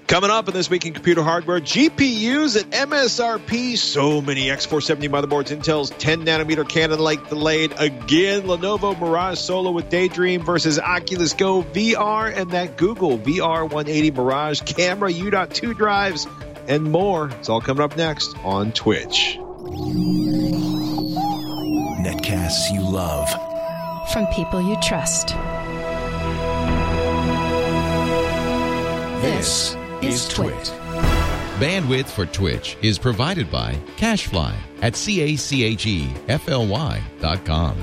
Coming up in This Week in Computer Hardware, GPUs at MSRP. So many X470 motherboards. Intel's 10-nanometer Cannon Lake delayed again. Lenovo Mirage Solo with Daydream versus Oculus Go VR. And that Google VR 180 Mirage camera U.2 drives and more. It's all coming up next on Twitch. Netcasts you love. From people you trust. This is Twit. Bandwidth for Twitch is provided by CacheFly at CACHEFLY.com.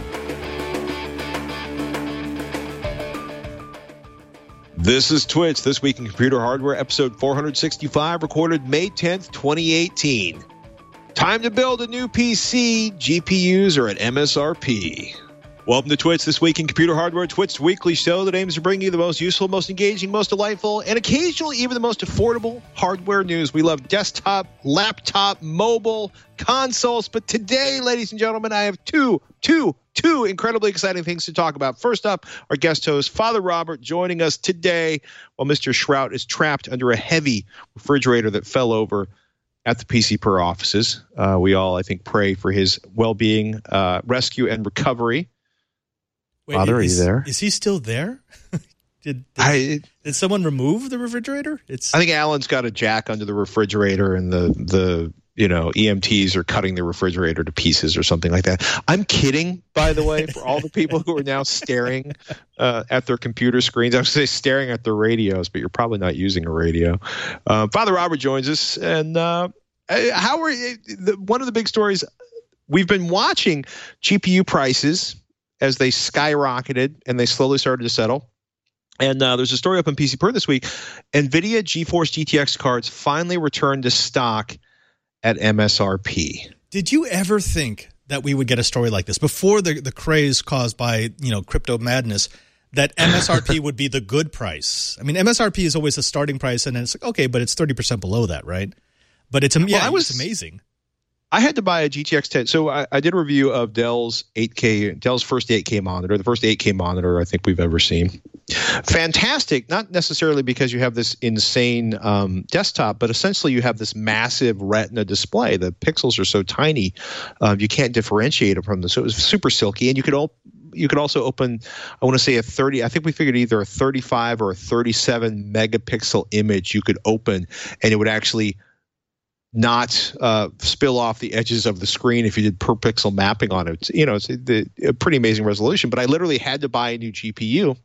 This is Twitch, This Week in Computer Hardware, episode 465, recorded May 10th, 2018. Time to build a new PC. GPUs are at MSRP. Welcome to Twitch, This Week in Computer Hardware, Twitch's weekly show that aims to bring you the most useful, most engaging, most delightful, and occasionally even the most affordable hardware news. We love desktop, laptop, mobile, consoles, but today, ladies and gentlemen, I have two incredibly exciting things to talk about. First up, our guest host, Father Robert, joining us today while Mr. Shrout is trapped under a heavy refrigerator that fell over at the PC Per offices. We all, I think, pray for his well-being, rescue, and recovery. Wait, Father, are you there? Is he still there? Did someone remove the refrigerator? I think Alan's got a jack under the refrigerator, and the EMTs are cutting the refrigerator to pieces or something like that. I'm kidding, by the way, for all the people who are now staring at their computer screens. I was going to say staring at their radios, but you're probably not using a radio. Father Robert joins us, and one of the big stories, we've been watching GPU prices as they skyrocketed and they slowly started to settle. And there's a story up on PC Per this week. NVIDIA GeForce GTX cards finally returned to stock at MSRP. Did you ever think that we would get a story like this before the craze caused by crypto madness, that MSRP would be the good price? I mean, MSRP is always the starting price, and then it's like, okay, but it's 30% below that, right? But it's amazing. I had to buy a GTX 10. So I did a review of Dell's first 8K monitor, the first 8K monitor I think we've ever seen. Fantastic, not necessarily because you have this insane desktop, but essentially you have this massive Retina display. The pixels are so tiny, you can't differentiate them from them. So it was super silky, and you could also open, I want to say I think we figured either a 35 or a 37 megapixel image you could open, and it would actually not spill off the edges of the screen if you did per pixel mapping on it. It's a pretty amazing resolution. But I literally had to buy a new GPU,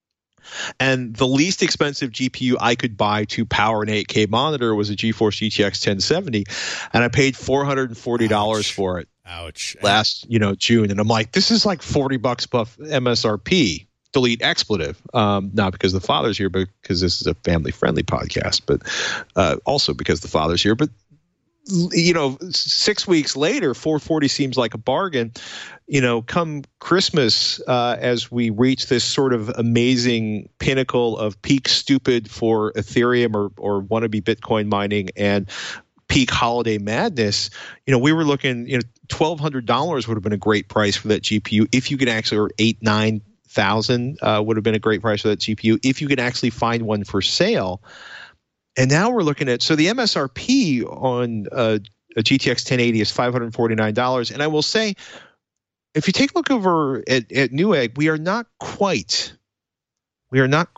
and the least expensive GPU I could buy to power an 8K monitor was a GeForce GTX 1070, and I paid $440 for it. Ouch! Last June, and I'm like, this is like $40 above MSRP. Delete expletive, not because the father's here, but because this is a family-friendly podcast, but also because the father's here. But 6 weeks later, $440 seems like a bargain. Come Christmas, as we reach this sort of amazing pinnacle of peak stupid for Ethereum or wannabe Bitcoin mining and peak holiday madness, we were looking, $1,200 would have been a great price for that GPU if you could actually, or $8,000-$9,000 would have been a great price for that GPU if you could actually find one for sale. And now we're looking at, so the MSRP on a GTX 1080 is $549. And I will say, if you take a look over at Newegg, we are not quite at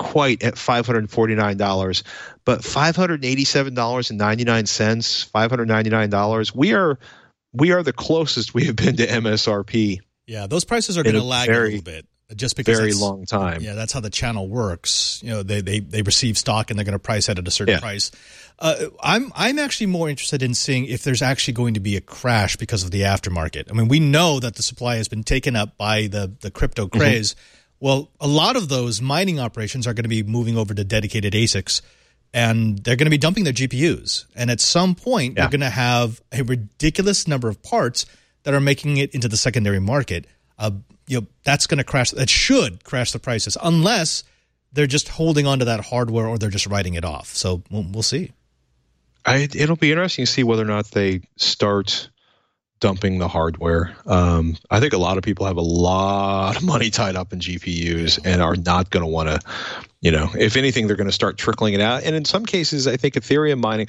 $549, but $587.99, $599. We are the closest we have been to MSRP. Yeah, those prices are going to lag a little bit. Just because very long time. Yeah, that's how the channel works. They receive stock and they're going to price it at a certain price. I'm actually more interested in seeing if there's actually going to be a crash because of the aftermarket. I mean, we know that the supply has been taken up by the crypto craze. Mm-hmm. Well, a lot of those mining operations are going to be moving over to dedicated ASICs, and they're going to be dumping their GPUs. And at some point, we're going to have a ridiculous number of parts that are making it into the secondary market. That's going to crash. That should crash the prices, unless they're just holding on to that hardware or they're just writing it off. So we'll see. It'll be interesting to see whether or not they start dumping the hardware. I think a lot of people have a lot of money tied up in GPUs and are not going to want to, if anything, they're going to start trickling it out. And in some cases, I think Ethereum mining,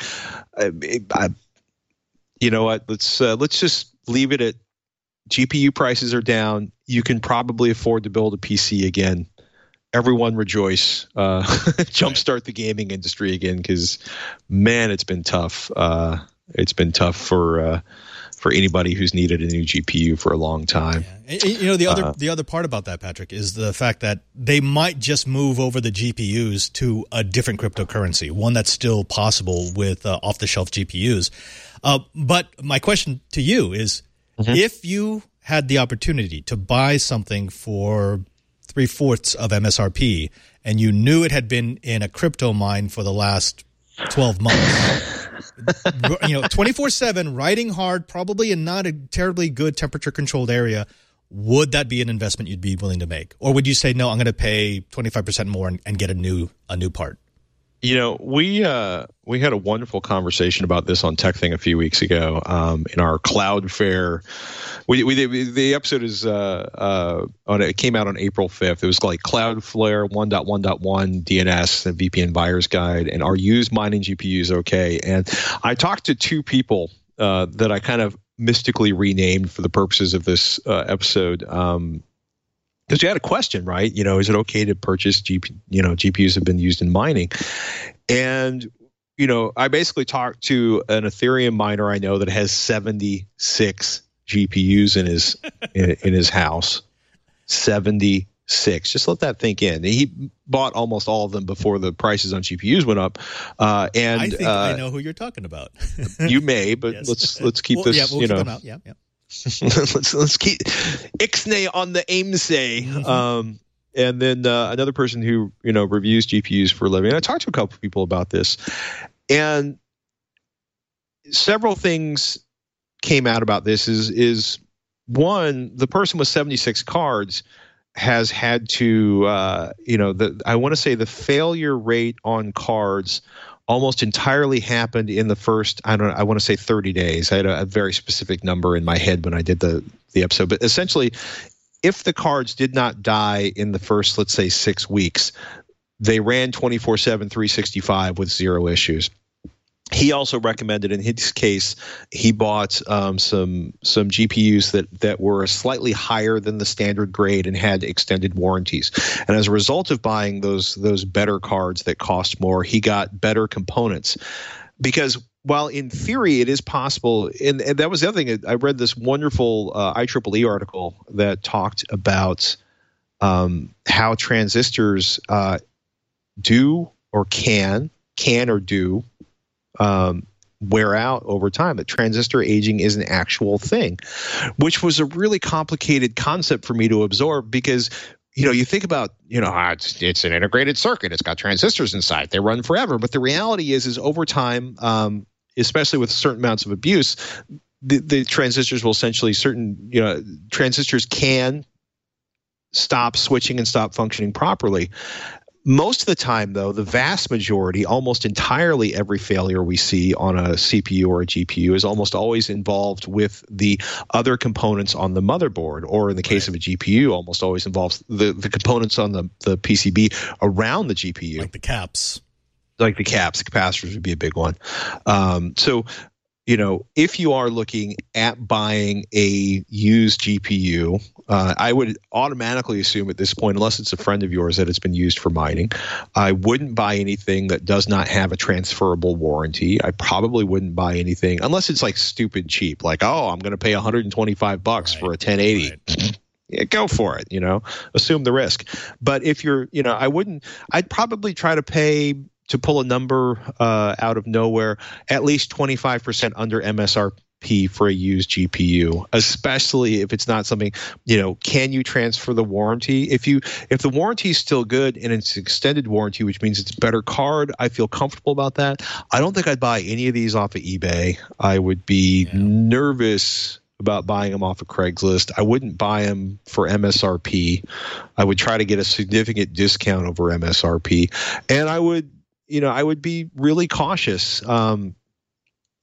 you know what, let's just leave it at GPU prices are down. You can probably afford to build a PC again. Everyone rejoice. Jumpstart the gaming industry again, because, man, it's been tough. It's been tough for anybody who's needed a new GPU for a long time. Yeah. The other part about that, Patrick, is the fact that they might just move over the GPUs to a different cryptocurrency, one that's still possible with off-the-shelf GPUs. But my question to you is, if you had the opportunity to buy something for 3/4 of MSRP and you knew it had been in a crypto mine for the last 12 months, 24/7, riding hard, probably in not a terribly good temperature-controlled area, would that be an investment you'd be willing to make? Or would you say, no, I'm going to pay 25% more and get a new part? We had a wonderful conversation about this on Tech Thing a few weeks ago in our Cloudflare. The episode is it came out on April 5th. It was like Cloudflare 1.1.1 DNS, the VPN buyer's guide, and are used mining GPUs okay? And I talked to two people that I kind of mystically renamed for the purposes of this episode. Because you had a question, right? Is it okay to purchase GPUs have been used in mining? And, I basically talked to an Ethereum miner I know that has 76 GPUs in his house. 76. Just let that think in. He bought almost all of them before the prices on GPUs went up. And I think I know who you're talking about. You may, but yes. let's keep this. Yeah, we'll keep them out. Yeah. let's keep Ixnay on the AIMSay. And then another person who reviews GPUs for a living. And I talked to a couple of people about this, and several things came out about this. Is one, the person with 76 cards has had to I want to say the failure rate on cards almost entirely happened in the first, I want to say 30 days. I had a very specific number in my head when I did the episode. But essentially, if the cards did not die in the first, let's say, 6 weeks, they ran 24/7, 365 with zero issues. He also recommended, in his case, he bought some GPUs that were slightly higher than the standard grade and had extended warranties. And as a result of buying those better cards that cost more, he got better components. Because while in theory it is possible, and that was the other thing, I read this wonderful IEEE article that talked about how transistors do or can or do wear out over time. That transistor aging is an actual thing, which was a really complicated concept for me to absorb, because you think about, it's an integrated circuit. It's got transistors inside. They run forever. But the reality is over time, especially with certain amounts of abuse, the transistors will essentially transistors can stop switching and stop functioning properly. Most of the time, though, the vast majority, almost entirely every failure we see on a CPU or a GPU is almost always involved with the other components on the motherboard, or in the case of a GPU, almost always involves the components on the PCB around the GPU. Like the caps. Like the caps. The capacitors would be a big one. So if you are looking at buying a used GPU, I would automatically assume at this point, unless it's a friend of yours, that it's been used for mining. I wouldn't buy anything that does not have a transferable warranty. I probably wouldn't buy anything unless it's like stupid cheap, like, I'm going to pay $125 for a 1080. Right. Yeah, go for it. Assume the risk. But if you're, I'd probably try to pay, to pull a number out of nowhere, at least 25% under MSRP for a used GPU, especially if it's not something, can you transfer the warranty? If the warranty is still good and it's extended warranty, which means it's a better card, I feel comfortable about that. I don't think I'd buy any of these off of eBay. I would be nervous about buying them off of Craigslist. I wouldn't buy them for MSRP. I would try to get a significant discount over MSRP, and I would be really cautious.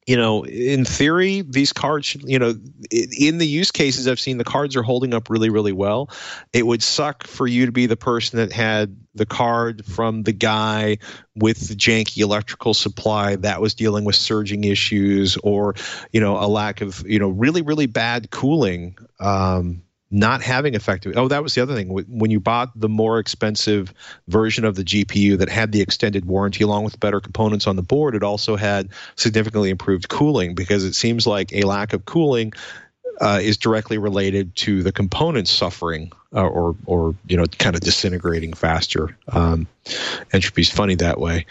in theory, these cards should, in the use cases I've seen, the cards are holding up really, really well. It would suck for you to be the person that had the card from the guy with the janky electrical supply that was dealing with surging issues, or, a lack of, really, really bad cooling, not having effective. Oh, that was the other thing. When you bought the more expensive version of the GPU that had the extended warranty along with better components on the board, it also had significantly improved cooling, because it seems like a lack of cooling is directly related to the components suffering or kind of disintegrating faster. Entropy is funny that way.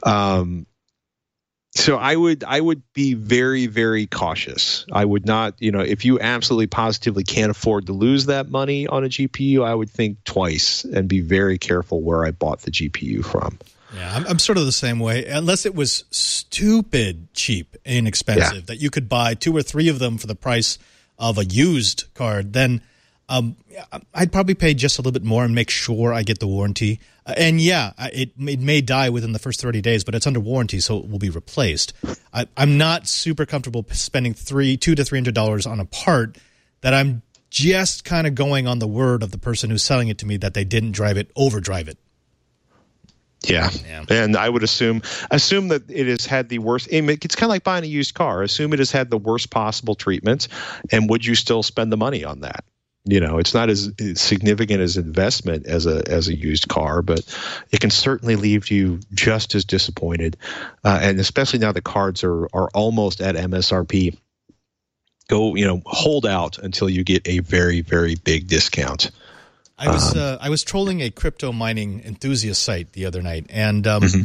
So I would be very, very cautious. I would not, if you absolutely positively can't afford to lose that money on a GPU, I would think twice and be very careful where I bought the GPU from. Yeah, I'm sort of the same way. Unless it was stupid cheap, inexpensive, that you could buy 2 or 3 of them for the price of a used card, then I'd probably pay just a little bit more and make sure I get the warranty. And it may die within the first 30 days, but it's under warranty, so it will be replaced. I'm not super comfortable spending $200 to $300 on a part that I'm just kind of going on the word of the person who's selling it to me that they didn't overdrive it. Yeah. And I would assume that it has had the worst. It's kind of like buying a used car. Assume it has had the worst possible treatment, and would you still spend the money on that? It's not as significant as investment as a used car, but it can certainly leave you just as disappointed. And especially now the cards are almost at MSRP. Go, hold out until you get a very, very big discount. I was trolling a crypto mining enthusiast site the other night, and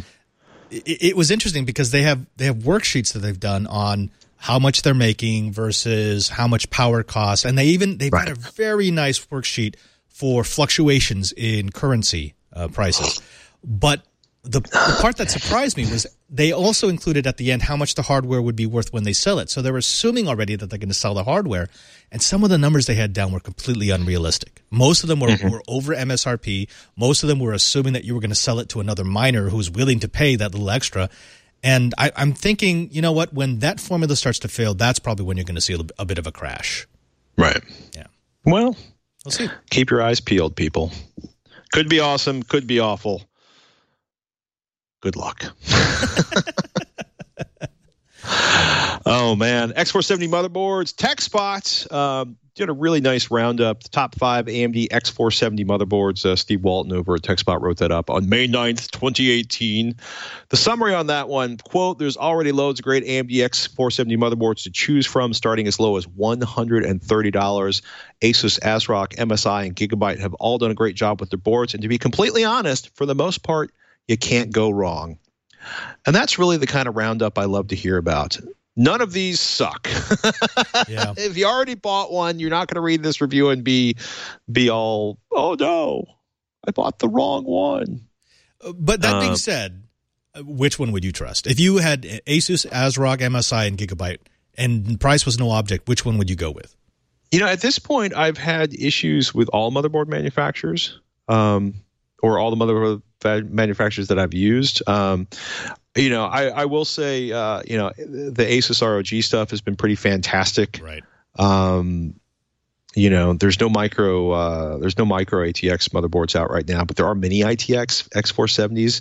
it was interesting because they have worksheets that they've done on how much they're making versus how much power costs, and they've got a very nice worksheet for fluctuations in currency prices. But the part that surprised me was they also included at the end how much the hardware would be worth when they sell it. So they're assuming already that they're going to sell the hardware, and some of the numbers they had down were completely unrealistic. Most of them were over MSRP. Most of them were assuming that you were going to sell it to another miner who's willing to pay that little extra. And I'm thinking, you know what? When that formula starts to fail, that's probably when you're going to see a bit of a crash. Right. Yeah. Well, we'll see. Keep your eyes peeled, people. Could be awesome. Could be awful. Good luck. Oh, man. X470 motherboards. TechSpot did a really nice roundup. The top 5 AMD X470 motherboards. Steve Walton over at TechSpot wrote that up on May 9th, 2018. The summary on that one, quote, there's already loads of great AMD X470 motherboards to choose from, starting as low as $130. Asus, ASRock, MSI, and Gigabyte have all done a great job with their boards. And to be completely honest, for the most part, you can't go wrong. And that's really the kind of roundup I love to hear about. None of these suck. Yeah. If you already bought one, you're not going to read this review and be all, oh no, I bought the wrong one. But that being said, which one would you trust? If you had Asus, ASRock, MSI, and Gigabyte, and price was no object, which one would you go with? At this point, I've had issues with all motherboard manufacturers, or all the motherboard manufacturers that I've used. I will say, the Asus ROG stuff has been pretty fantastic. Right. There's no micro ATX motherboards out right now, but there are mini ITX X470s.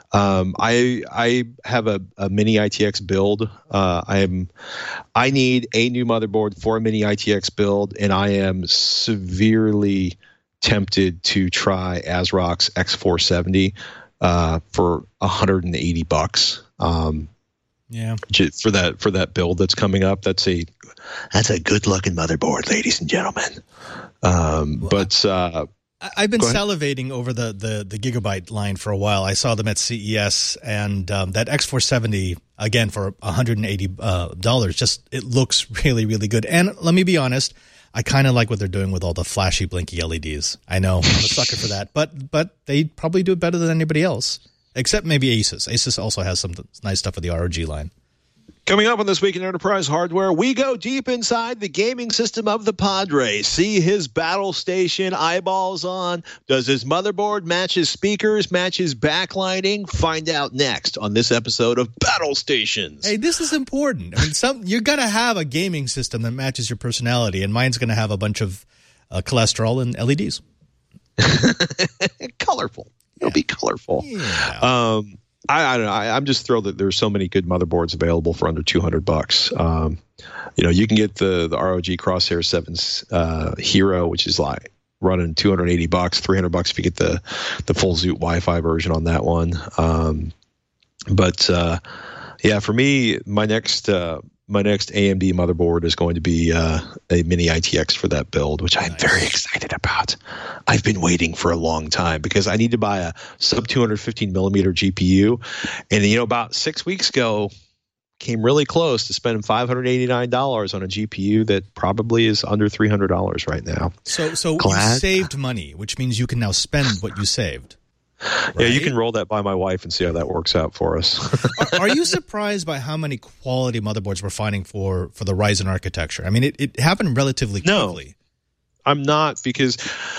I have a mini ITX build. I need a new motherboard for a mini ITX build, and I am severely tempted to try ASRock's X470 for $180. Yeah, for that build that's coming up. That's a good looking motherboard, ladies and gentlemen. But I've been salivating over the Gigabyte line for a while. I saw them at CES, and that X470 again for $180. Just it looks really, really good. And let me be honest, I kind of like what they're doing with all the flashy, blinky LEDs. I know I'm a sucker for that, but they probably do it better than anybody else, except maybe Asus. Asus also has some nice stuff with the ROG line. Coming up on This Week in Enterprise Hardware, we go deep inside the gaming system of the Padre. See his battle station eyeballs on. Does his motherboard match his speakers, match his backlighting? Find out next on this episode of Battle Stations. Hey, this is important. I mean, you got to have a gaming system that matches your personality, and mine's going to have a bunch of cholesterol and LEDs. Colorful. It'll be colorful. Yeah. I don't know. I'm just thrilled that there's so many good motherboards available for under $200. You can get the ROG Crosshair 7's Hero, which is like running $280, $300 if you get the full Zoot Wi-Fi version on that one. For me, my next AMD motherboard is going to be a Mini ITX for that build, which I'm very excited about. I've been waiting for a long time because I need to buy a sub 215 millimeter GPU. And, about 6 weeks ago, came really close to spending $589 on a GPU that probably is under $300 right now. So you saved money, which means you can now spend what you saved. Right? Yeah, you can roll that by my wife and see how that works out for us. Are you surprised by how many quality motherboards we're finding for the Ryzen architecture? I mean, it happened relatively quickly. No, I'm not, because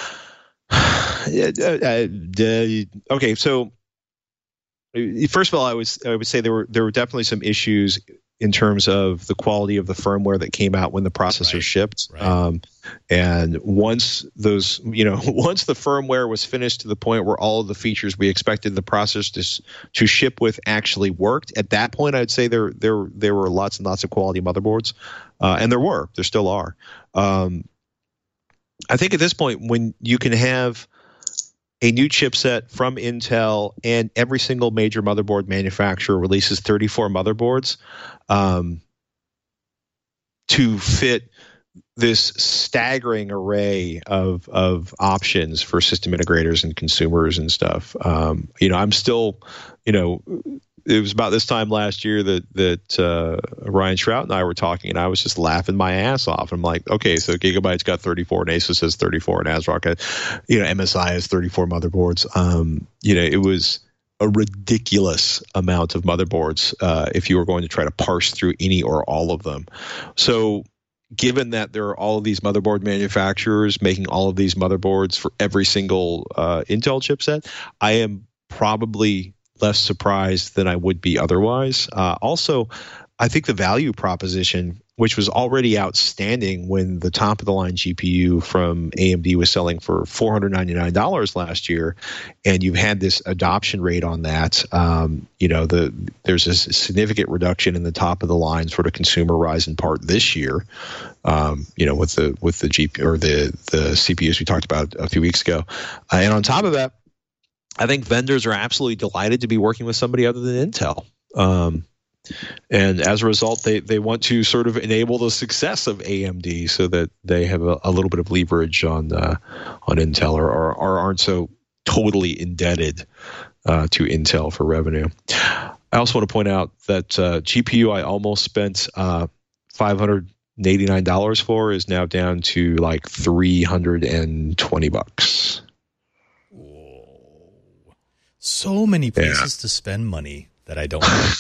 okay. So first of all, I would say there were definitely some issues in terms of the quality of the firmware that came out when the processor shipped. Right. And once the firmware was finished to the point where all of the features we expected the processor to ship with actually worked, at that point, I'd say there were lots and lots of quality motherboards. And there still are. I think at this point, when you can have a new chipset from Intel and every single major motherboard manufacturer releases 34 motherboards to fit this staggering array of options for system integrators and consumers and stuff. I'm still, it was about this time last year that Ryan Shrout and I were talking, and I was just laughing my ass off. I'm like, okay, so Gigabyte's got 34, and Asus has 34, and ASRock, MSI has 34 motherboards. It was a ridiculous amount of motherboards if you were going to try to parse through any or all of them. So given that there are all of these motherboard manufacturers making all of these motherboards for every single Intel chipset, I am probably less surprised than I would be otherwise. Also, I think the value proposition, which was already outstanding when the top of the line GPU from AMD was selling for $499 last year, and you've had this adoption rate on that. There's a significant reduction in the top of the line sort of consumer Ryzen part this year. With the GPU or the CPUs we talked about a few weeks ago, and on top of that, I think vendors are absolutely delighted to be working with somebody other than Intel. And as a result, they want to sort of enable the success of AMD so that they have a little bit of leverage on Intel or aren't so totally indebted to Intel for revenue. I also want to point out that GPU I almost spent $589 for is now down to like $320. So many places to spend money that I don't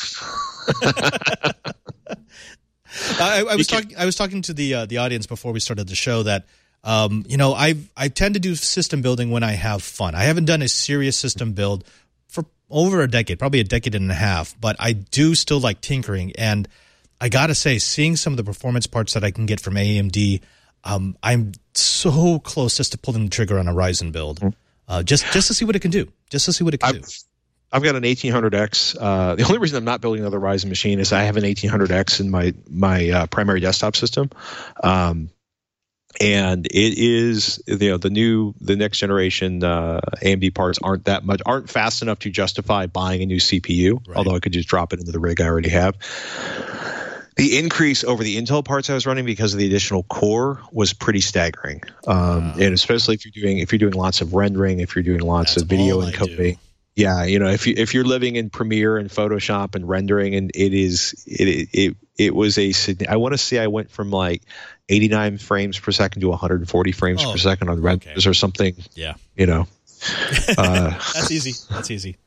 like. I was talking to the audience before we started the show that I tend to do system building when I have fun. I haven't done a serious system build for over a decade, probably a decade and a half, but I do still like tinkering. And I gotta say, seeing some of the performance parts that I can get from AMD, I'm so close just to pulling the trigger on a Ryzen build. Just to see what it can do. I've got an 1800X. The only reason I'm not building another Ryzen machine is I have an 1800X in my primary desktop system, and it is the next generation AMD parts aren't fast enough to justify buying a new CPU. Right. Although I could just drop it into the rig I already have. The increase over the Intel parts I was running because of the additional core was pretty staggering, and especially if you're doing lots of rendering, if you're doing lots of video encoding. Yeah, if you're living in Premiere and Photoshop and rendering, and it was I want to say I went from like 89 frames per second to 140 frames per second on renders or something. Yeah, That's easy. That's easy.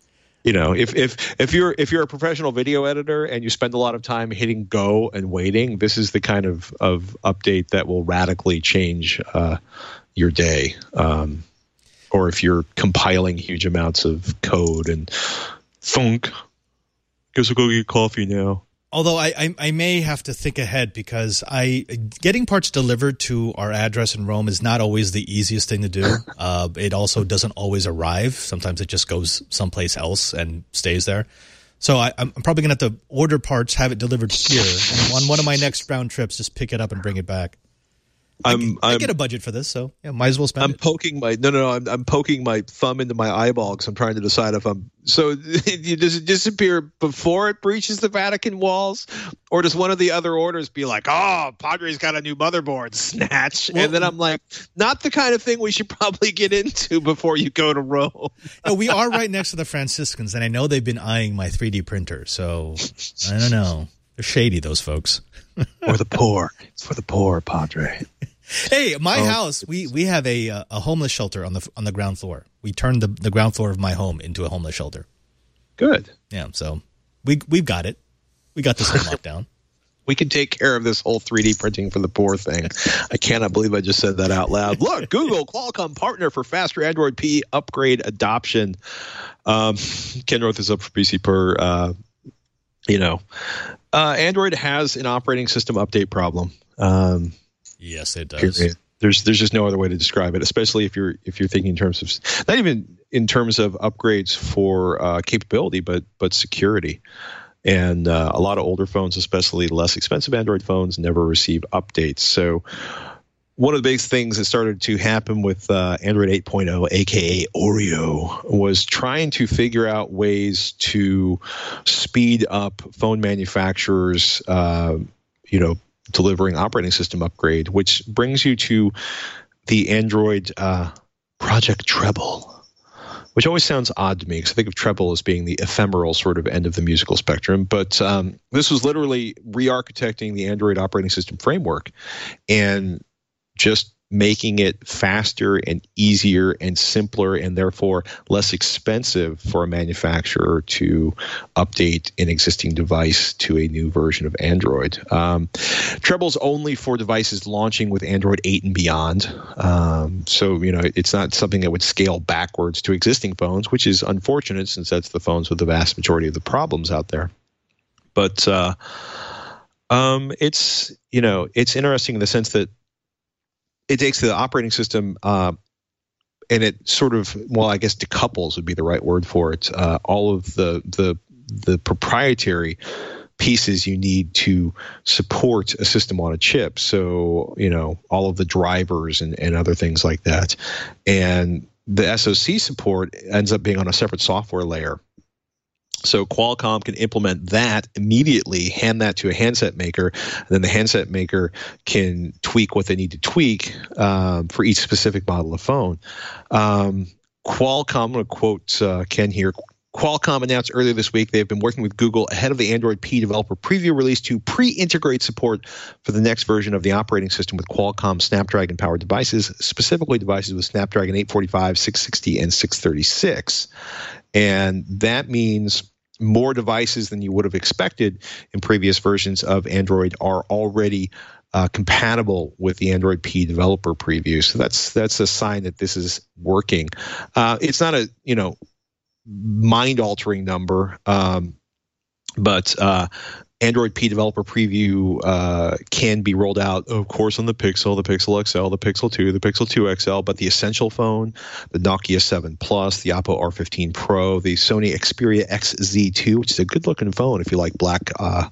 if you're a professional video editor and you spend a lot of time hitting go and waiting, this is the kind of update that will radically change your day. Or if you're compiling huge amounts of code and thunk, guess I'll go get coffee now. Although I may have to think ahead, because getting parts delivered to our address in Rome is not always the easiest thing to do. It also doesn't always arrive. Sometimes it just goes someplace else and stays there. So I'm probably going to have to order parts, have it delivered here, and on one of my next round trips, just pick it up and bring it back. I get a budget for this, so yeah, might as well spend it. I'm poking my thumb into my eyeball because I'm trying to decide if does it disappear before it breaches the Vatican walls, or does one of the other orders be like, oh, Padre's got a new motherboard, snatch? Well, and then I'm like, not the kind of thing we should probably get into before you go to Rome. No, we are right next to the Franciscans, and I know they've been eyeing my 3D printer, so I don't know. They're shady, those folks. For the poor. It's for the poor, Padre. Hey, my house, we have a homeless shelter on the ground floor. We turned the ground floor of my home into a homeless shelter. Good. Yeah, so we've got it. We got this on lockdown. We can take care of this whole 3D printing for the poor thing. I cannot believe I just said that out loud. Look, Google, Qualcomm partner for faster Android P upgrade adoption. Ken Roth is up for PC per. Android has an operating system update problem. Yes, it does. Period. There's just no other way to describe it, especially if you're thinking in terms of not even in terms of upgrades for capability, but security. And a lot of older phones, especially less expensive Android phones, never receive updates. So one of the big things that started to happen with Android 8.0, aka Oreo, was trying to figure out ways to speed up phone manufacturers, delivering operating system upgrade, which brings you to the Android Project Treble, which always sounds odd to me because I think of treble as being the ephemeral sort of end of the musical spectrum. But this was literally re-architecting the Android operating system framework and just making it faster and easier and simpler and therefore less expensive for a manufacturer to update an existing device to a new version of Android. Treble's only for devices launching with Android 8 and beyond. So it's not something that would scale backwards to existing phones, which is unfortunate since that's the phones with the vast majority of the problems out there. But it's interesting in the sense that it takes the operating system and it sort of, I guess decouples would be the right word for it. All of the proprietary pieces you need to support a system on a chip. So, all of the drivers and other things like that. And the SoC support ends up being on a separate software layer. So Qualcomm can implement that immediately, hand that to a handset maker, and then the handset maker can tweak what they need to tweak for each specific model of phone. Qualcomm, I'm going to quote Ken here, Qualcomm announced earlier this week they've been working with Google ahead of the Android P developer preview release to pre-integrate support for the next version of the operating system with Qualcomm Snapdragon-powered devices, specifically devices with Snapdragon 845, 660, and 636. And that means more devices than you would have expected in previous versions of Android are already compatible with the Android P developer preview. So that's a sign that this is working. It's not a mind-altering number, but Android P developer preview can be rolled out, of course, on the Pixel XL, the Pixel 2, the Pixel 2 XL, but the Essential phone, the Nokia 7 Plus, the Oppo R15 Pro, the Sony Xperia XZ2, which is a good-looking phone if you like black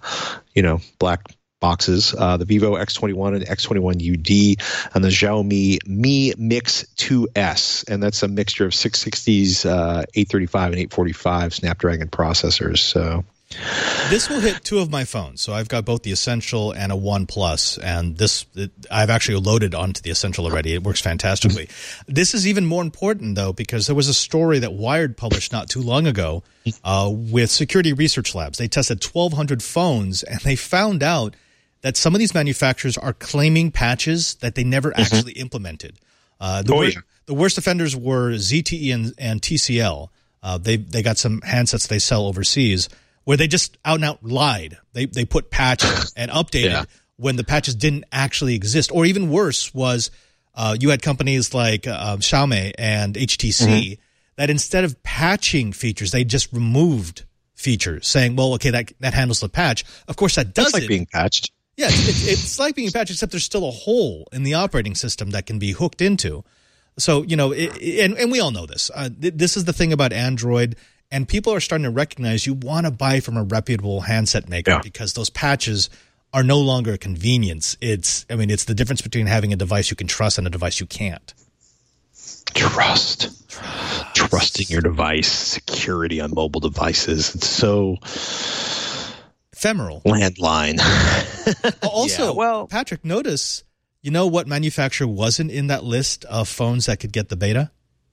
boxes, the Vivo X21 and X21 UD, and the Xiaomi Mi Mix 2S, and that's a mixture of 660s, 835 and 845 Snapdragon processors. So this will hit two of my phones. So I've got both the Essential and a One Plus, and I've actually loaded onto the Essential already. It works fantastically. This is even more important, though, because there was a story that Wired published not too long ago with Security Research Labs. They tested 1,200 phones, and they found out that some of these manufacturers are claiming patches that they never actually implemented. The worst offenders were ZTE and TCL. They got some handsets they sell overseas where they just out and out lied. They put patches and updated when the patches didn't actually exist. Or even worse was you had companies like Xiaomi and HTC that instead of patching features, they just removed features, saying, well, okay, that handles the patch. Of course, that does It's like being patched. Yeah, it's like being patched, except there's still a hole in the operating system that can be hooked into. So, and we all know this. This is the thing about Android, and people are starting to recognize you want to buy from a reputable handset maker because those patches are no longer a convenience. It's the difference between having a device you can trust and a device you can't. Trusting your device, security on mobile devices. It's so ephemeral. Landline. Also, Patrick, notice, you know what manufacturer wasn't in that list of phones that could get the beta?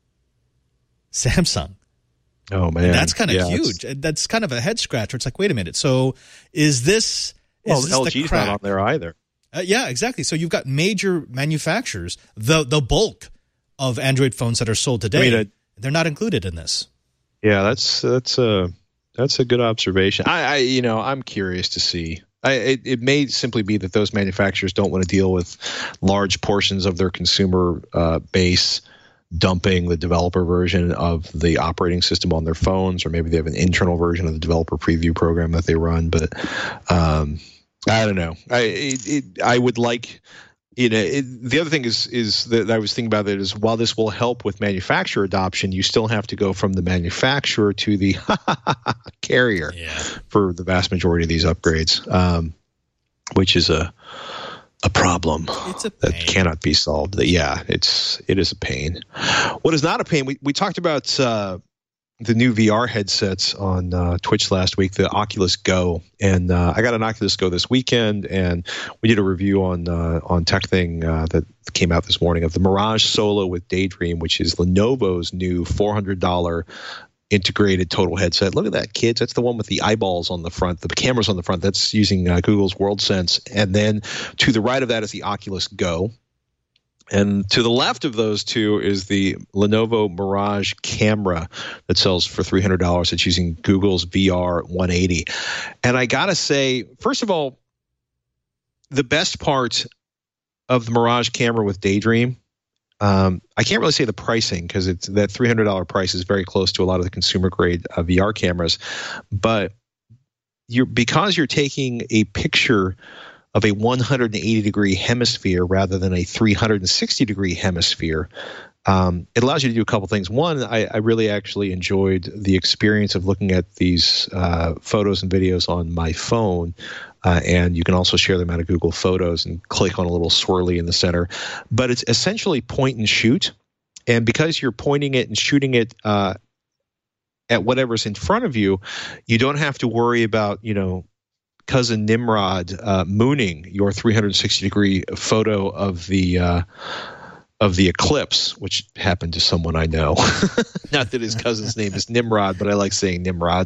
Samsung. Oh, man. And that's kind of huge. That's kind of a head scratcher. It's like, wait a minute. So is this LG's not on there either. Yeah, exactly. So you've got major manufacturers, the bulk of Android phones that are sold today, they're not included in this. Yeah, that's a good observation. I'm curious to see. It may simply be that those manufacturers don't want to deal with large portions of their consumer base dumping the developer version of the operating system on their phones, or maybe they have an internal version of the developer preview program that they run. But I don't know. I would like. The other thing is that I was thinking about it is, while this will help with manufacturer adoption, you still have to go from the manufacturer to the carrier for the vast majority of these upgrades, which is a problem that cannot be solved. It is a pain. What is not a pain? We talked about the new VR headsets on Twitch last week, the Oculus Go, and I got an Oculus Go this weekend, and we did a review on Tech Thing that came out this morning of the Mirage Solo with Daydream, which is Lenovo's new $400 integrated total headset. Look at that, kids. That's the one with the eyeballs on the front, the cameras on the front. That's using Google's WorldSense. And then to the right of that is the Oculus Go. And to the left of those two is the Lenovo Mirage camera that sells for $300. It's using Google's VR 180. And I got to say, first of all, the best part of the Mirage camera with Daydream, I can't really say the pricing, because it's that $300 price is very close to a lot of the consumer grade VR cameras. But because you're taking a picture of a 180-degree hemisphere rather than a 360-degree hemisphere, it allows you to do a couple things. One, I really actually enjoyed the experience of looking at these photos and videos on my phone, and you can also share them out of Google Photos and click on a little swirly in the center. But it's essentially point and shoot, and because you're pointing it and shooting it at whatever's in front of you, you don't have to worry about, cousin Nimrod mooning your 360-degree photo of the eclipse, which happened to someone I know. Not that his cousin's name is Nimrod, but I like saying Nimrod.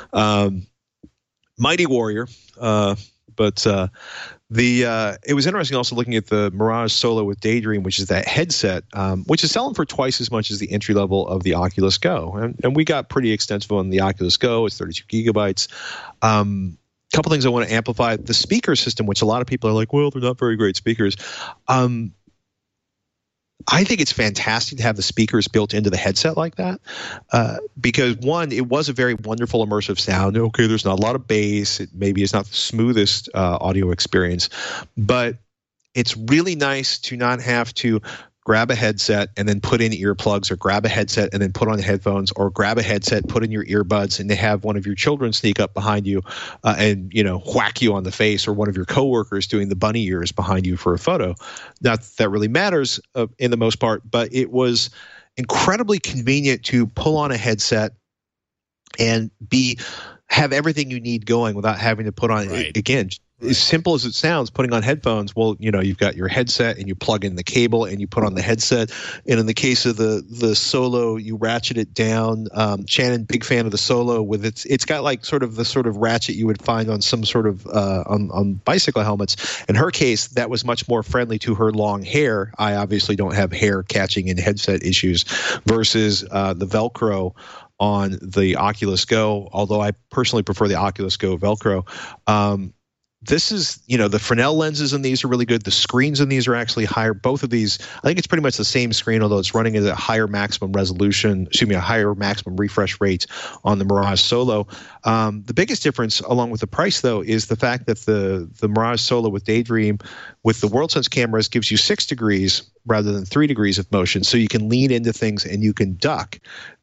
Mighty Warrior. But it was interesting also looking at the Mirage Solo with Daydream, which is that headset, which is selling for twice as much as the entry level of the Oculus Go. And we got pretty extensive on the Oculus Go. It's 32 gigabytes. Couple things I want to amplify. The speaker system, which a lot of people are like, well, they're not very great speakers. I think it's fantastic to have the speakers built into the headset like that, because one, it was a very wonderful immersive sound. Okay, there's not a lot of bass. Maybe it's not the smoothest audio experience, but it's really nice to not have to grab a headset and then put in earplugs, or grab a headset and then put on headphones, or grab a headset, put in your earbuds, and to have one of your children sneak up behind you and whack you on the face, or one of your coworkers doing the bunny ears behind you for a photo. Not that really matters in the most part, but it was incredibly convenient to pull on a headset and have everything you need going without having to put on again. As simple as it sounds, putting on headphones, well, you've got your headset and you plug in the cable and you put on the headset. And in the case of the Solo, you ratchet it down. Shannon, big fan of the Solo, with it's got like sort of the sort of ratchet you would find on some sort of on bicycle helmets. In her case, that was much more friendly to her long hair. I obviously don't have hair catching in headset issues, versus the Velcro on the Oculus Go, although I personally prefer the Oculus Go Velcro. This is, the Fresnel lenses in these are really good. The screens in these are actually higher. Both of these, I think it's pretty much the same screen, although it's running at a higher maximum resolution, a higher maximum refresh rate on the Mirage Solo. The biggest difference, along with the price, though, is the fact that the Mirage Solo with Daydream, with the WorldSense cameras, gives you 6 degrees rather than 3 degrees of motion, so you can lean into things and you can duck.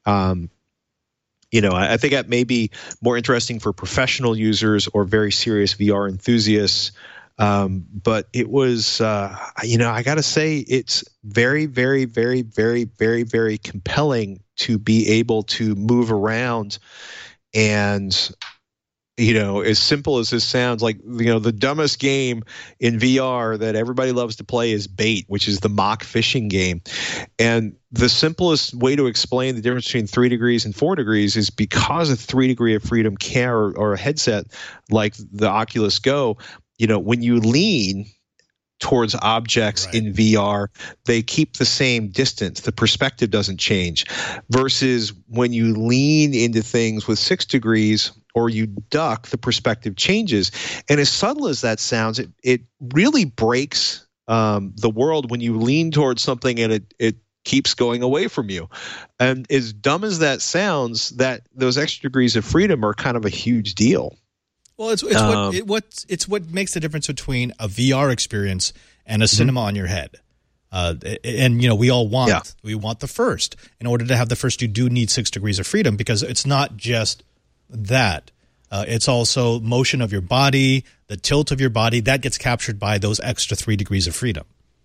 I think that may be more interesting for professional users or very serious VR enthusiasts. But it was, I got to say, it's very, very, very, very, very, very compelling to be able to move around. And, as simple as this sounds, like, the dumbest game in VR that everybody loves to play is Bait, which is the mock fishing game. And the simplest way to explain the difference between 3 degrees and 4 degrees is because a 3 degree of freedom or a headset like the Oculus Go, when you lean towards objects in VR, they keep the same distance. The perspective doesn't change. Versus when you lean into things with 6 degrees or you duck, the perspective changes. And as subtle as that sounds, it really breaks the world when you lean towards something and it keeps going away from you. And as dumb as that sounds, that those extra degrees of freedom are kind of a huge deal. Well, it's what makes the difference between a VR experience and a cinema on your head. We all want the first. In order to have the first, you do need 6 degrees of freedom, because it's not just that. It's also motion of your body, the tilt of your body that gets captured by those extra 3 degrees of freedom.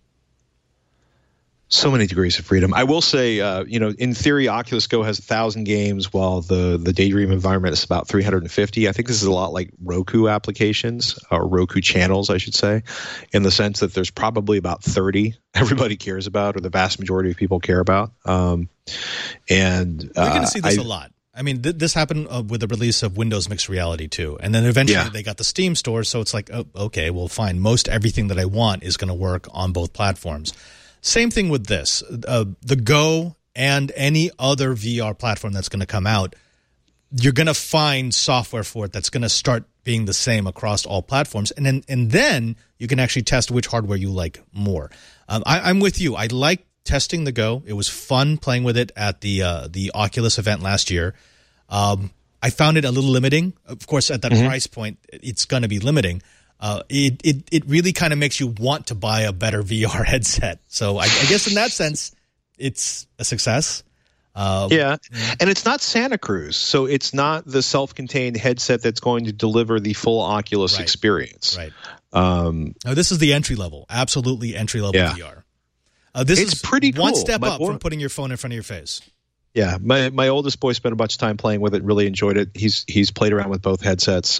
So many degrees of freedom. I will say, in theory, Oculus Go has 1,000 games, while the Daydream environment is about 350. I think this is a lot like Roku applications, or Roku channels, I should say, in the sense that there's probably about 30 everybody cares about, or the vast majority of people care about. We're going to see this a lot. I mean, this happened with the release of Windows Mixed Reality too, and then eventually they got the Steam store, so it's like, oh, okay, well, fine. Most everything that I want is going to work on both platforms. Same thing with this. The Go and any other VR platform that's going to come out, you're going to find software for it that's going to start being the same across all platforms, and then you can actually test which hardware you like more. I'm with you. I like testing the Go. It was fun playing with it at the Oculus event last year. I found it a little limiting. Of course, at that price point, it's going to be limiting. It really kind of makes you want to buy a better VR headset. So I guess in that sense, it's a success. And it's not Santa Cruz, so it's not the self-contained headset that's going to deliver the full Oculus experience. Right. No, this is the entry level, absolutely entry level VR. This is pretty cool. One step up from putting your phone in front of your face. Yeah, my oldest boy spent a bunch of time playing with it, really enjoyed it. He's played around with both headsets.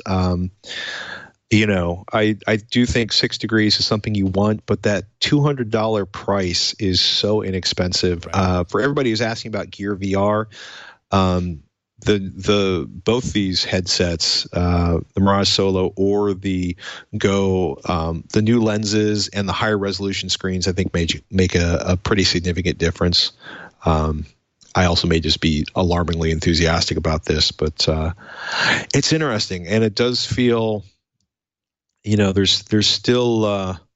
I do think 6 degrees is something you want, but that $200 price is so inexpensive. Right. For everybody who's asking about Gear VR, the both these headsets, the Mirage Solo or the Go, the new lenses and the higher resolution screens, I think make a pretty significant difference. I also may just be alarmingly enthusiastic about this, but it's interesting, and it does feel, there's still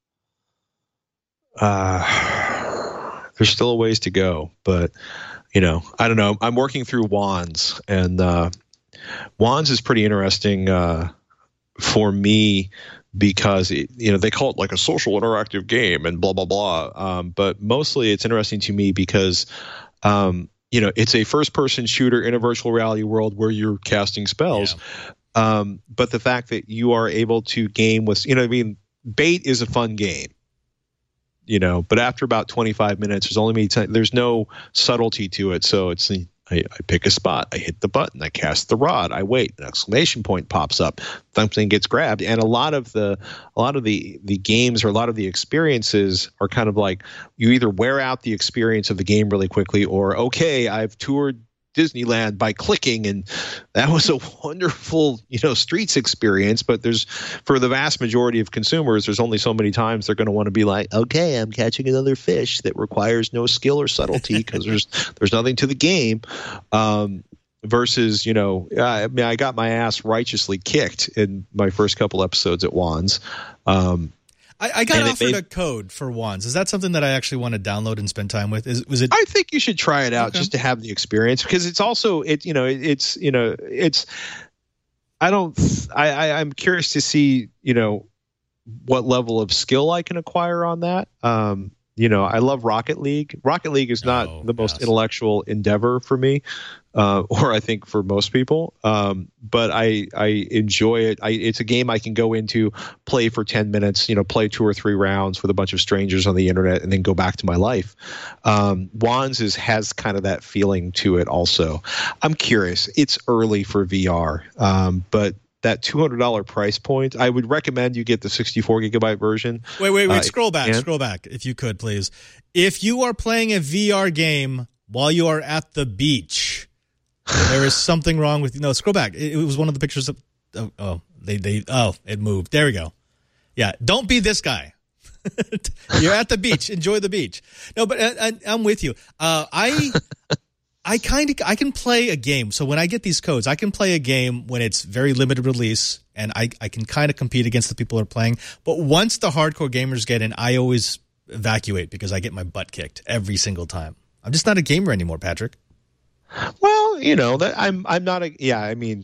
a ways to go, but I don't know. I'm working through Wands, and Wands is pretty interesting for me because they call it like a social interactive game and blah blah blah. But mostly it's interesting to me because it's a first-person shooter in a virtual reality world where you're casting spells. Yeah. But the fact that you are able to game with, Bait is a fun game, but after about 25 minutes, there's no subtlety to it. So it's I pick a spot, I hit the button, I cast the rod, I wait, an exclamation point pops up, something gets grabbed, and a lot of the games or a lot of the experiences are kind of like you either wear out the experience of the game really quickly, or I've toured Disneyland by clicking, and that was a wonderful streets experience, but for the vast majority of consumers, there's only so many times they're going to want to be like, okay, I'm catching another fish that requires no skill or subtlety because there's nothing to the game. versus, I mean, I got my ass righteously kicked in my first couple episodes at Wands. I got offered a code for Wands. Is that something that I actually want to download and spend time with? Was it? I think you should try it out just to have the experience, because it's also I'm curious to see what level of skill I can acquire on that. I love Rocket League. Rocket League is not the most intellectual endeavor for me, or I think for most people. But I enjoy it. It's a game I can go into, play for 10 minutes, play 2 or 3 rounds with a bunch of strangers on the internet, and then go back to my life. Wands has kind of that feeling to it also. I'm curious. It's early for VR, but that $200 price point, I would recommend you get the 64 gigabyte version. Wait. Scroll back, if you could, please. If you are playing a VR game while you are at the beach, there is something wrong with you. No, scroll back. It was one of the pictures of. It moved. There we go. Yeah, don't be this guy. You're at the beach. Enjoy the beach. No, but I'm with you. I can play a game. So when I get these codes, I can play a game when it's very limited release, and I can kind of compete against the people who are playing. But once the hardcore gamers get in, I always evacuate because I get my butt kicked every single time. I'm just not a gamer anymore, Patrick. Well, that I'm not a. Yeah, I mean,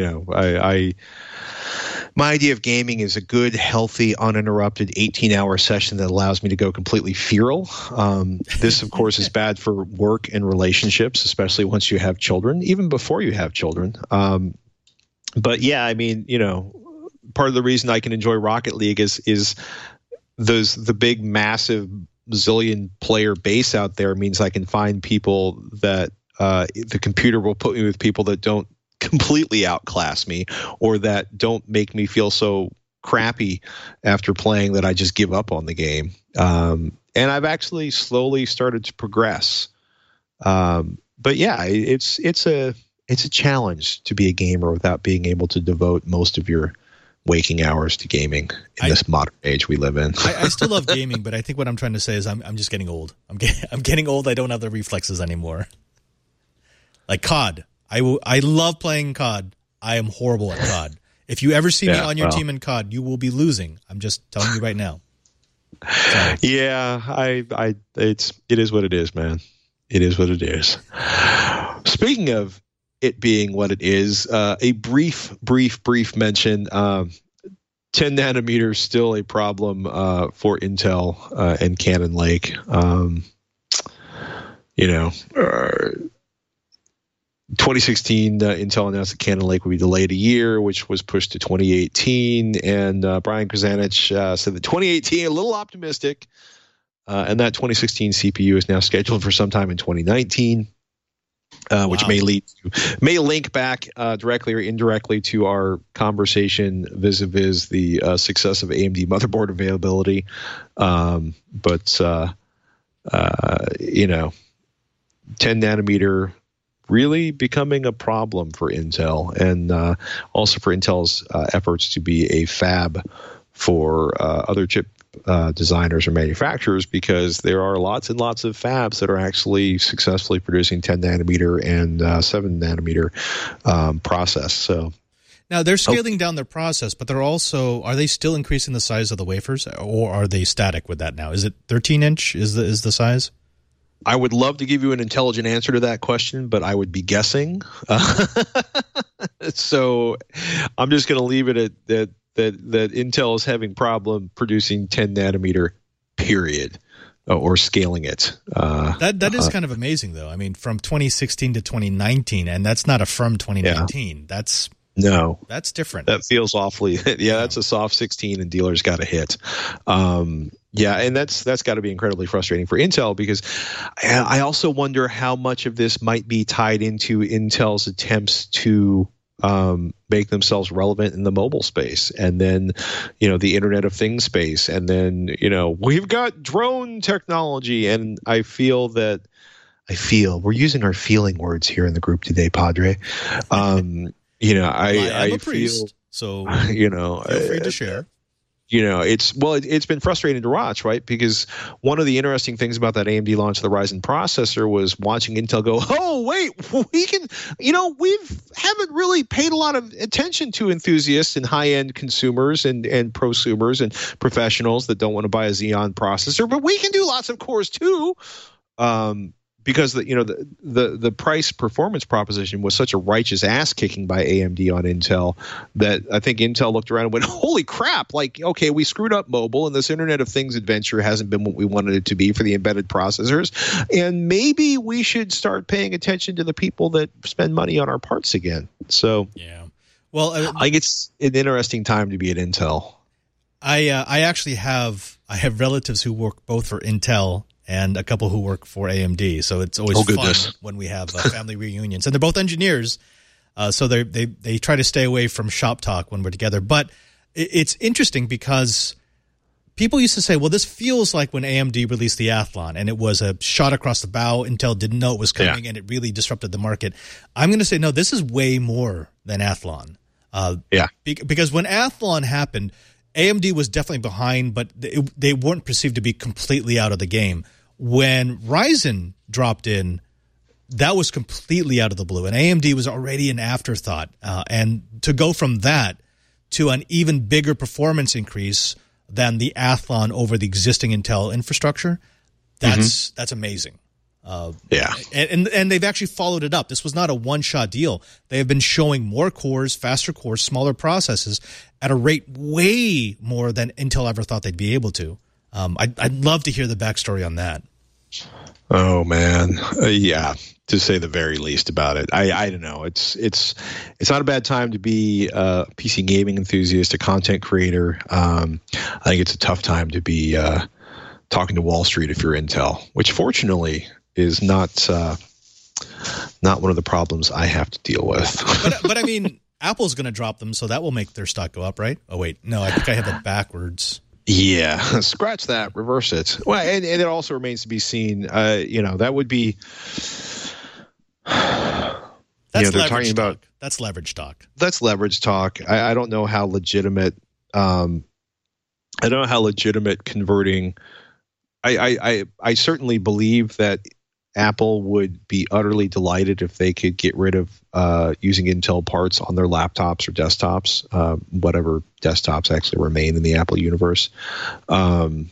my idea of gaming is a good, healthy, uninterrupted 18-hour session that allows me to go completely feral. This, of course, is bad for work and relationships, especially once you have children, even before you have children. But yeah, I mean, part of the reason I can enjoy Rocket League is the big, massive zillion player base out there means I can find people that the computer will put me with people that don't completely outclass me, or that don't make me feel so crappy after playing that I just give up on the game. And I've actually slowly started to progress. But yeah, it's a challenge to be a gamer without being able to devote most of your waking hours to gaming in this modern age we live in. I still love gaming, but I think what I'm trying to say is I'm just getting old. I'm getting old. I don't have the reflexes anymore. Like COD. I love playing COD. I am horrible at COD. If you ever see me on your team in COD, you will be losing. I'm just telling you right now. Sorry. Yeah, it is what it is, man. It is what it is. Speaking of it being what it is, a brief mention. 10 nanometers still a problem for Intel and Cannon Lake. 2016, Intel announced that Cannon Lake would be delayed a year, which was pushed to 2018. And Brian Krzanich said that 2018, a little optimistic, and that 2016 CPU is now scheduled for sometime in 2019, which may link back directly or indirectly to our conversation vis-a-vis the success of AMD motherboard availability. 10 nanometer really becoming a problem for Intel, and also for Intel's efforts to be a fab for other chip designers or manufacturers, because there are lots and lots of fabs that are actually successfully producing 10 nanometer and 7 nanometer process. So now they're scaling down their process, but are they still increasing the size of the wafers, or are they static with that now? Is it 13-inch is the size? I would love to give you an intelligent answer to that question, but I would be guessing. So I'm just going to leave it at that Intel is having problem producing 10 nanometer, period, or scaling it. That is kind of amazing, though. I mean, from 2016 to 2019, and that's not a firm 2019. Yeah. That's different. That feels awfully. That's a soft 16, and dealers got a hit. And that's got to be incredibly frustrating for Intel, because I also wonder how much of this might be tied into Intel's attempts to make themselves relevant in the mobile space, and then the Internet of Things space, and then we've got drone technology, and I feel we're using our feeling words here in the group today, Padre. I feel, priest, so feel free to share. it's been frustrating to watch, right? Because one of the interesting things about that AMD launch of the Ryzen processor was watching Intel go, oh, wait, we can, haven't really paid a lot of attention to enthusiasts and high-end consumers and prosumers and professionals that don't want to buy a Xeon processor, but we can do lots of cores too. Because the price performance proposition was such a righteous ass kicking by AMD on Intel that I think Intel looked around and went, holy crap, like, okay, we screwed up mobile and this Internet of Things adventure hasn't been what we wanted it to be for the embedded processors, and maybe we should start paying attention to the people that spend money on our parts again. So yeah, well, I think it's an interesting time to be at Intel. I actually have relatives who work both for Intel and a couple who work for AMD. So it's always fun when we have family reunions. And they're both engineers, so they try to stay away from shop talk when we're together. But it's interesting because people used to say, well, this feels like when AMD released the Athlon, and it was a shot across the bow. Intel didn't know it was coming, and it really disrupted the market. I'm going to say, no, this is way more than Athlon. Because when Athlon happened, AMD was definitely behind, but they weren't perceived to be completely out of the game. When Ryzen dropped in, that was completely out of the blue, and AMD was already an afterthought. And to go from that to an even bigger performance increase than the Athlon over the existing Intel infrastructure, that's amazing. And they've actually followed it up. This was not a one-shot deal. They have been showing more cores, faster cores, smaller processes at a rate way more than Intel ever thought they'd be able to. I'd love to hear the backstory on that. Oh man, to say the very least about it. I don't know. It's not a bad time to be a PC gaming enthusiast, a content creator. I think it's a tough time to be talking to Wall Street if you're Intel, which fortunately is not one of the problems I have to deal with. but I mean, Apple's going to drop them, so that will make their stock go up, right? Oh wait, no, I think I have it backwards. Yeah, scratch that, reverse it. Well, and it also remains to be seen. That would be. That's leverage talk. That's leverage talk. That's leverage talk. I don't know how legitimate. I don't know how legitimate converting. I certainly believe that Apple would be utterly delighted if they could get rid of using Intel parts on their laptops or desktops, whatever desktops actually remain in the Apple universe. I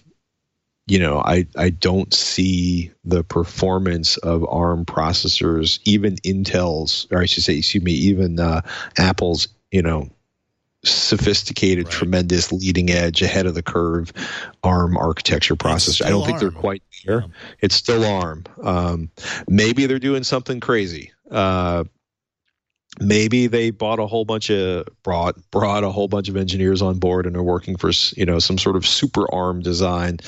don't see the performance of ARM processors, even Intel's, or I should say, even Apple's, sophisticated, tremendous, leading edge, ahead of the curve ARM architecture processor. I don't think they're quite there. Yeah. It's still ARM. Maybe they're doing something crazy. Maybe they brought a whole bunch of engineers on board and are working for some sort of super ARM design.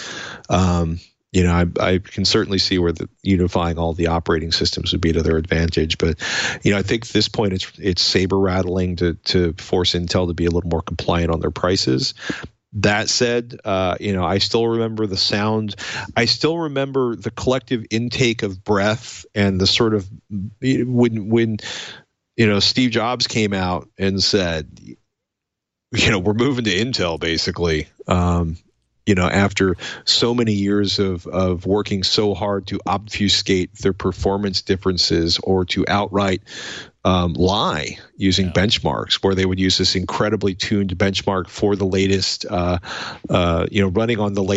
I can certainly see where the unifying all the operating systems would be to their advantage. But, I think at this point it's saber rattling to force Intel to be a little more compliant on their prices. That said, I still remember the sound. I still remember the collective intake of breath and the sort of when Steve Jobs came out and said, we're moving to Intel basically. After so many years of working so hard to obfuscate their performance differences or to outright lie using benchmarks, where they would use this incredibly tuned benchmark for the latest, running on the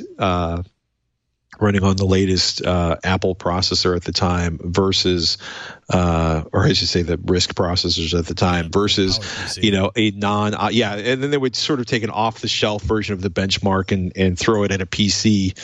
latest Apple processor at the time versus, or I should say the RISC processors at the time versus, a non, and then they would sort of take an off-the-shelf version of the benchmark and throw it at a PC.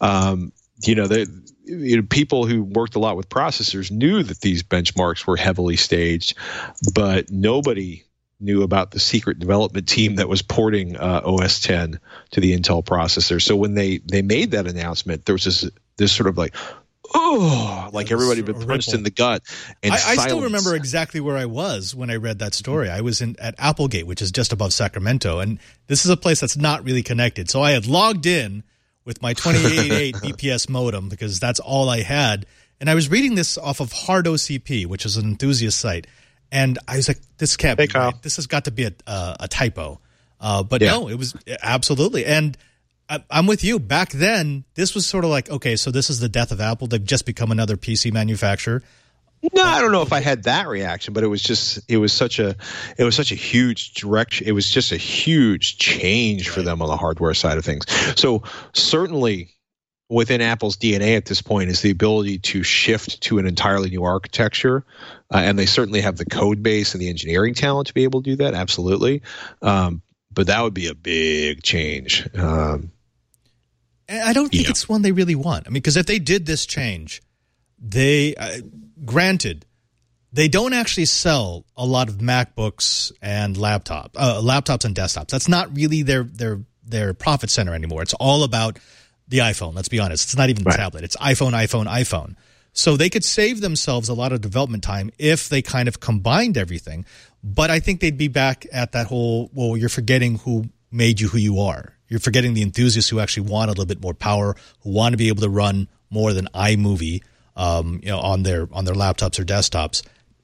People who worked a lot with processors knew that these benchmarks were heavily staged, but nobody knew about the secret development team that was porting OS X to the Intel processor. So when they made that announcement, there was this sort of like, everybody been punched in the gut. And I still remember exactly where I was when I read that story. I was at Applegate, which is just above Sacramento, and this is a place that's not really connected. So I had logged in with my 2888 BPS modem because that's all I had, and I was reading this off of HardOCP, which is an enthusiast site. And I was like, this can't be right. This has got to be a typo. But no, it was absolutely. And I'm with you. Back then, this was sort of like, okay, so this is the death of Apple. They've just become another PC manufacturer. No, I don't know if I had that reaction, but it was such a huge direction. It was just a huge change for them on the hardware side of things. So certainly within Apple's DNA at this point is the ability to shift to an entirely new architecture. And they certainly have the code base and the engineering talent to be able to do that. Absolutely. But that would be a big change. And I don't think it's one they really want. I mean, because if they did this change, granted, they don't actually sell a lot of MacBooks and laptops and desktops. That's not really their profit center anymore. It's all about the iPhone. Let's be honest. It's not even the tablet. It's iPhone. So they could save themselves a lot of development time if they kind of combined everything. But I think they'd be back at that whole, well, you're forgetting who made you who you are. You're forgetting the enthusiasts who actually want a little bit more power, who want to be able to run more than iMovie, on their laptops or desktops.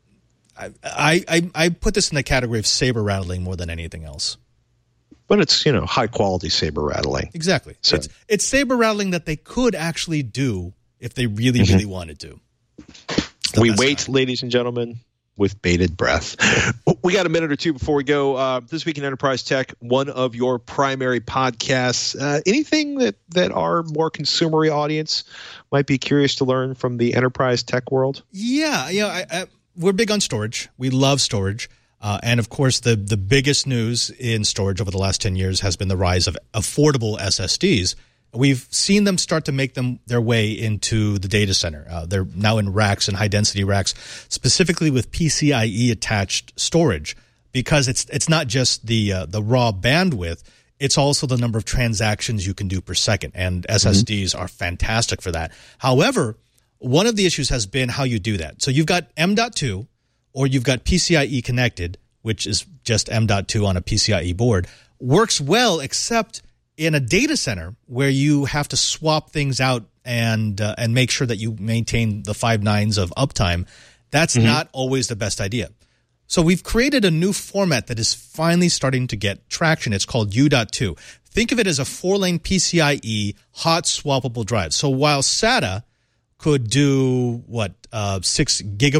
I put this in the category of saber rattling more than anything else. But it's high quality saber rattling. Exactly. So it's saber rattling that they could actually do if they really really wanted to. We wait, ladies and gentlemen, with bated breath. We got a minute or two before we go. This Week in Enterprise Tech, one of your primary podcasts. Anything that our more consumery audience might be curious to learn from the enterprise tech world? Yeah, we're big on storage. We love storage. And, of course, the biggest news in storage over the last 10 years has been the rise of affordable SSDs. We've seen them start to make their way into the data center. They're now in racks and high-density racks, specifically with PCIe-attached storage, because it's not just the raw bandwidth, it's also the number of transactions you can do per second, and SSDs are fantastic for that. However, one of the issues has been how you do that. So you've got M.2, or you've got PCIe connected, which is just M.2 on a PCIe board, works well except in a data center where you have to swap things out and make sure that you maintain the 5 nines of uptime. That's not always the best idea. So we've created a new format that is finally starting to get traction. It's called U.2. Think of it as a 4-lane PCIe hot swappable drive. So while SATA could do 6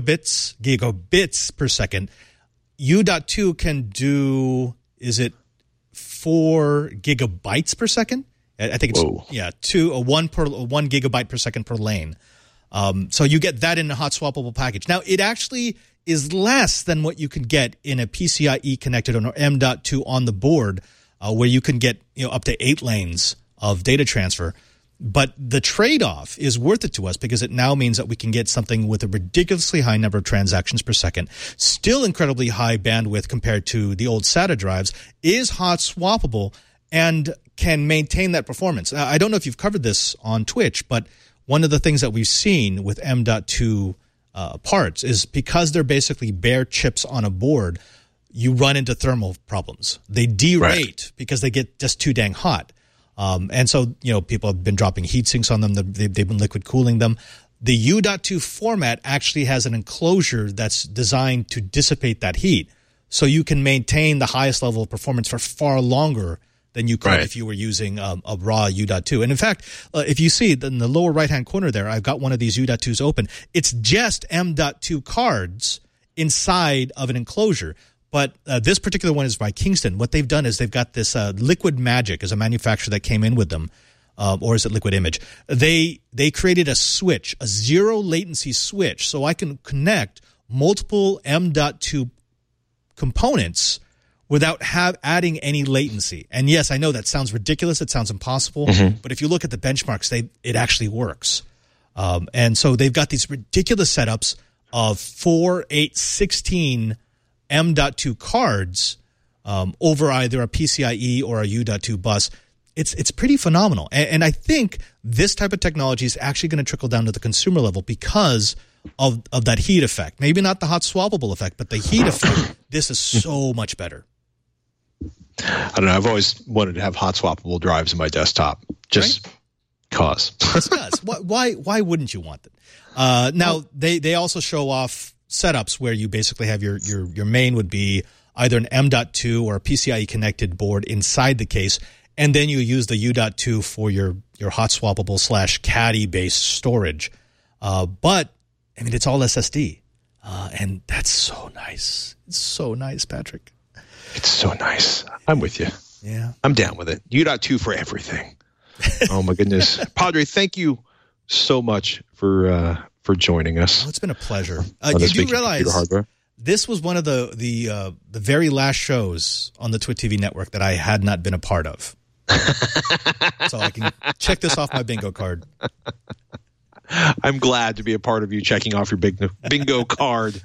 gigabits per second, U.2 can do, is it 4 gigabytes per second? I think it's 1 gigabyte per second per lane. So you get that in a hot swappable package. Now it actually is less than what you could get in a PCIe connected or M.2 on the board, where you can get up to 8 lanes of data transfer. But the trade-off is worth it to us because it now means that we can get something with a ridiculously high number of transactions per second, still incredibly high bandwidth compared to the old SATA drives, is hot swappable, and can maintain that performance. I don't know if you've covered this on Twitch, but one of the things that we've seen with M.2 parts is because they're basically bare chips on a board, you run into thermal problems. They derate because they get just too dang hot. And so, people have been dropping heat sinks on them. They've been liquid cooling them. The U.2 format actually has an enclosure that's designed to dissipate that heat. So you can maintain the highest level of performance for far longer than you could if you were using a raw U.2. And in fact, if you see in the lower right-hand corner there, I've got one of these U.2s open. It's just M.2 cards inside of an enclosure. But this particular one is by Kingston. What they've done is they've got this Liquid Magic as a manufacturer that came in with them, or is it Liquid Image? They created a switch, a zero latency switch, so I can connect multiple M.2 components without adding any latency. And yes, I know that sounds ridiculous. It sounds impossible. But if you look at the benchmarks, it actually works. And so they've got these ridiculous setups of 4, 8, 16 M.2 cards over either a PCIe or a U.2 bus. It's pretty phenomenal. And I think this type of technology is actually going to trickle down to the consumer level because of that heat effect. Maybe not the hot swappable effect, but the heat effect. This is so much better. I don't know. I've always wanted to have hot swappable drives in my desktop. Just cause. It does. Why wouldn't you want that? Now, they also show off setups where you basically have your main would be either an M.2 or a PCIe connected board inside the case, and then you use the U.2 for your hot swappable / Caddy based storage. But I mean, it's all SSD, and that's so nice. It's so nice, Patrick. It's so nice. I'm with you. Yeah, I'm down with it. U.2 for everything. Oh my goodness, Padre, thank you so much for joining us. Oh, it's been a pleasure. You do realize this was one of the very last shows on the Twit TV network that I had not been a part of. So I can check this off my bingo card. I'm glad to be a part of you checking off your bingo card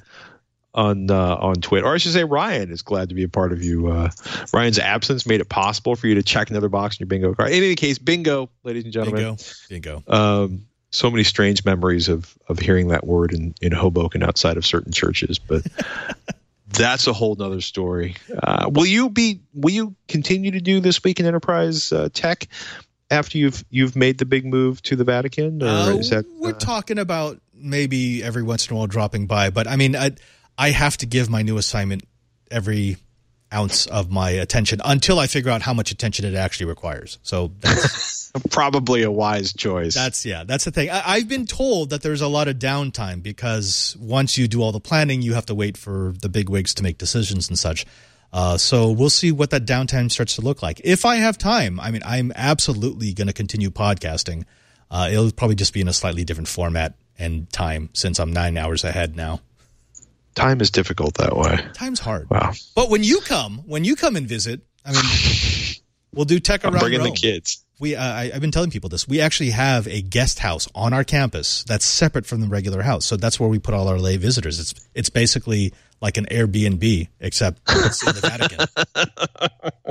on Twitter. Or I should say Ryan is glad to be a part of you. Ryan's absence made it possible for you to check another box in your bingo card. In any case, bingo, ladies and gentlemen. Bingo. So many strange memories of hearing that word in Hoboken outside of certain churches, but that's a whole nother story. Will you continue to do This Week in Enterprise Tech after you've made the big move to the Vatican? Or is that, we're talking about maybe every once in a while dropping by, but I mean, I have to give my new assignment every ounce of my attention until I figure out how much attention it actually requires. So that's probably a wise choice. That's the thing. I've been told that there's a lot of downtime because once you do all the planning, you have to wait for the bigwigs to make decisions and such. So we'll see what that downtime starts to look like. If I have time, I mean, I'm absolutely going to continue podcasting. It'll probably just be in a slightly different format and time since I'm 9 hours ahead now. Time is difficult that way. Time's hard. Wow. But when you come and visit, I mean, we'll do Tech Around Rome. Bringing the kids. I've been telling people this. We actually have a guest house on our campus that's separate from the regular house. So that's where we put all our lay visitors. It's basically like an Airbnb, except it's in the Vatican.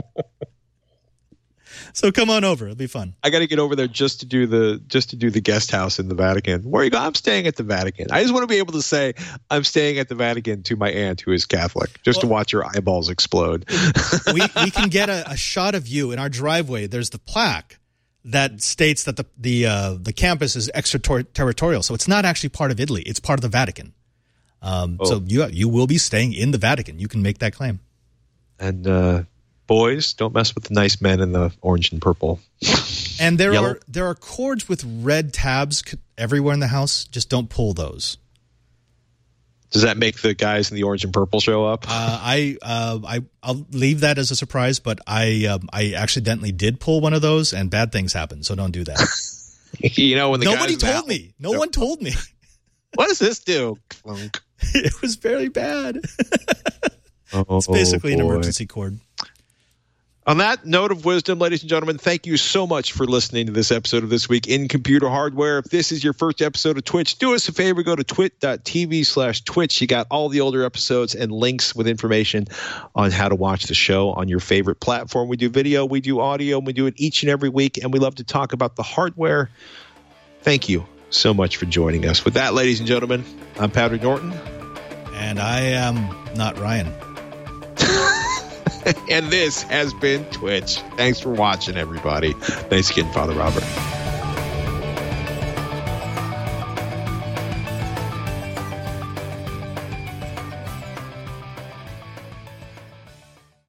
So come on over; it'll be fun. I got to get over there just to do the guest house in the Vatican. Where you go? I'm staying at the Vatican. I just want to be able to say I'm staying at the Vatican to my aunt who is Catholic, just to watch her eyeballs explode. we can get a shot of you in our driveway. There's the plaque that states that the campus is extraterritorial, so it's not actually part of Italy. It's part of the Vatican. So you will be staying in the Vatican. You can make that claim. And boys, don't mess with the nice men in the orange and purple. And there are cords with red tabs everywhere in the house. Just don't pull those. Does that make the guys in the orange and purple show up? I'll leave that as a surprise, but I accidentally did pull one of those, and bad things happen. So don't do that. When nobody told me. No one told me. What does this do? Clunk. It was very bad. It's basically an emergency cord. On that note of wisdom, ladies and gentlemen, thank you so much for listening to this episode of This Week in Computer Hardware. If this is your first episode of Twitch, do us a favor, go to twit.tv/Twitch. You got all the older episodes and links with information on how to watch the show on your favorite platform. We do video, we do audio, and we do it each and every week, and we love to talk about the hardware. Thank you so much for joining us. With that, ladies and gentlemen, I'm Patrick Norton. And I am not Ryan. And this has been Twitch. Thanks for watching, everybody. Thanks again, Father Robert.